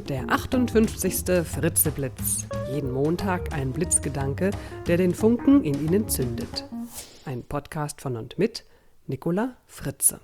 Der 58. Fritzeblitz. Jeden Montag ein Blitzgedanke, der den Funken in Ihnen zündet. Ein Podcast von und mit Nicola Fritze.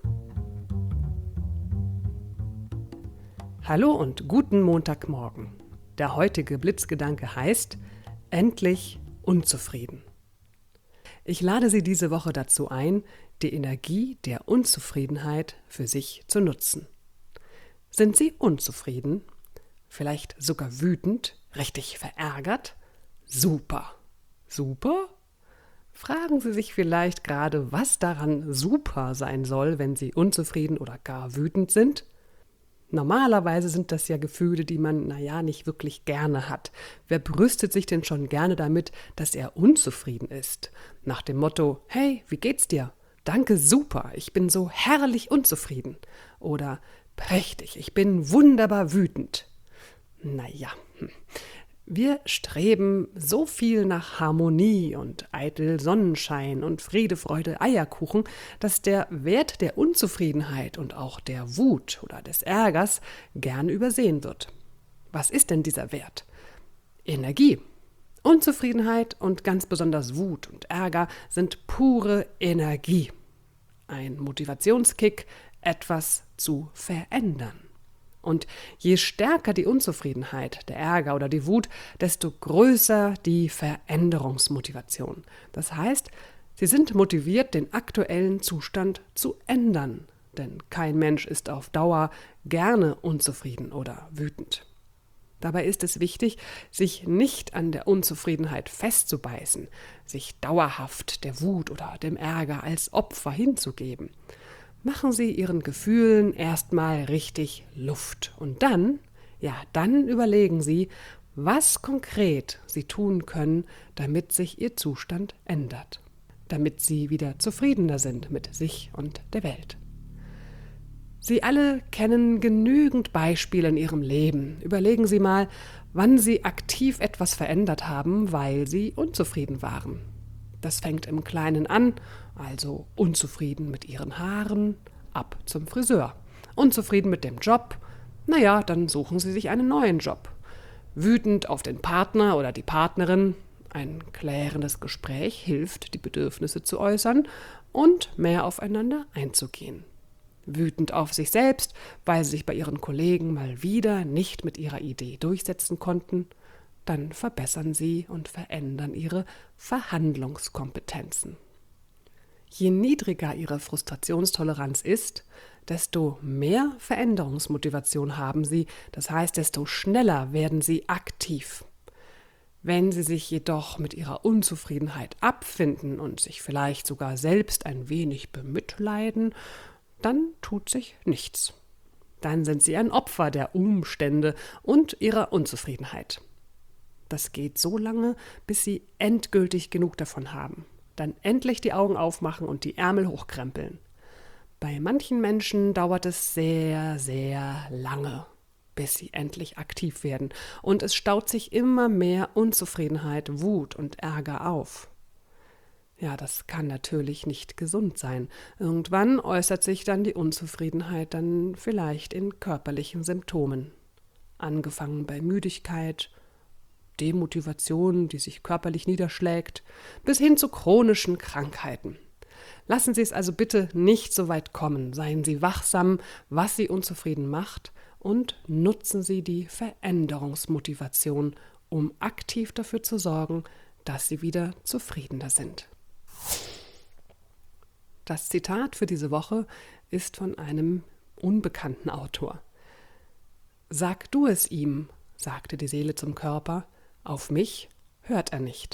Hallo und guten Montagmorgen. Der heutige Blitzgedanke heißt: Endlich unzufrieden. Ich lade Sie diese Woche dazu ein, die Energie der Unzufriedenheit für sich zu nutzen. Sind Sie unzufrieden? Vielleicht sogar wütend, richtig verärgert? Super. Super? Fragen Sie sich vielleicht gerade, was daran super sein soll, wenn Sie unzufrieden oder gar wütend sind? Normalerweise sind das ja Gefühle, die man, nicht wirklich gerne hat. Wer brüstet sich denn schon gerne damit, dass er unzufrieden ist? Nach dem Motto: Hey, wie geht's dir? Danke, super, ich bin so herrlich unzufrieden. Oder prächtig, ich bin wunderbar wütend. Wir streben so viel nach Harmonie und eitel Sonnenschein und Friede, Freude, Eierkuchen, dass der Wert der Unzufriedenheit und auch der Wut oder des Ärgers gern übersehen wird. Was ist denn dieser Wert? Energie. Unzufriedenheit und ganz besonders Wut und Ärger sind pure Energie. Ein Motivationskick, etwas zu verändern. Und je stärker die Unzufriedenheit, der Ärger oder die Wut, desto größer die Veränderungsmotivation. Das heißt, Sie sind motiviert, den aktuellen Zustand zu ändern. Denn kein Mensch ist auf Dauer gerne unzufrieden oder wütend. Dabei ist es wichtig, sich nicht an der Unzufriedenheit festzubeißen, sich dauerhaft der Wut oder dem Ärger als Opfer hinzugeben. Machen Sie Ihren Gefühlen erstmal richtig Luft und dann überlegen Sie, was konkret Sie tun können, damit sich Ihr Zustand ändert, damit Sie wieder zufriedener sind mit sich und der Welt. Sie alle kennen genügend Beispiele in Ihrem Leben. Überlegen Sie mal, wann Sie aktiv etwas verändert haben, weil Sie unzufrieden waren. Das fängt im Kleinen an, also unzufrieden mit Ihren Haaren, ab zum Friseur. Unzufrieden mit dem Job, dann suchen Sie sich einen neuen Job. Wütend auf den Partner oder die Partnerin, ein klärendes Gespräch hilft, die Bedürfnisse zu äußern und mehr aufeinander einzugehen. Wütend auf sich selbst, weil Sie sich bei Ihren Kollegen mal wieder nicht mit Ihrer Idee durchsetzen konnten, dann verbessern Sie und verändern Ihre Verhandlungskompetenzen. Je niedriger Ihre Frustrationstoleranz ist, desto mehr Veränderungsmotivation haben Sie, das heißt, desto schneller werden Sie aktiv. Wenn Sie sich jedoch mit Ihrer Unzufriedenheit abfinden und sich vielleicht sogar selbst ein wenig bemitleiden, dann tut sich nichts. Dann sind Sie ein Opfer der Umstände und Ihrer Unzufriedenheit. Das geht so lange, bis Sie endgültig genug davon haben. Dann endlich die Augen aufmachen und die Ärmel hochkrempeln. Bei manchen Menschen dauert es sehr, sehr lange, bis sie endlich aktiv werden. Und es staut sich immer mehr Unzufriedenheit, Wut und Ärger auf. Ja, das kann natürlich nicht gesund sein. Irgendwann äußert sich dann die Unzufriedenheit dann vielleicht in körperlichen Symptomen. Angefangen bei Müdigkeit, Demotivation, die sich körperlich niederschlägt, bis hin zu chronischen Krankheiten. Lassen Sie es also bitte nicht so weit kommen. Seien Sie wachsam, was Sie unzufrieden macht, und nutzen Sie die Veränderungsmotivation, um aktiv dafür zu sorgen, dass Sie wieder zufriedener sind. Das Zitat für diese Woche ist von einem unbekannten Autor. Sag du es ihm, sagte die Seele zum Körper, auf mich hört er nicht.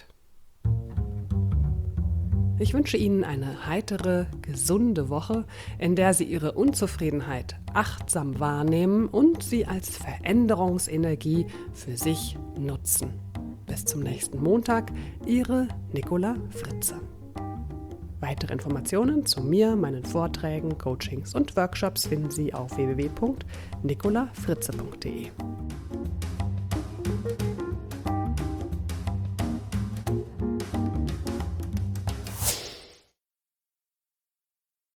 Ich wünsche Ihnen eine heitere, gesunde Woche, in der Sie Ihre Unzufriedenheit achtsam wahrnehmen und sie als Veränderungsenergie für sich nutzen. Bis zum nächsten Montag, Ihre Nicola Fritze. Weitere Informationen zu mir, meinen Vorträgen, Coachings und Workshops finden Sie auf www.nicolafritze.de.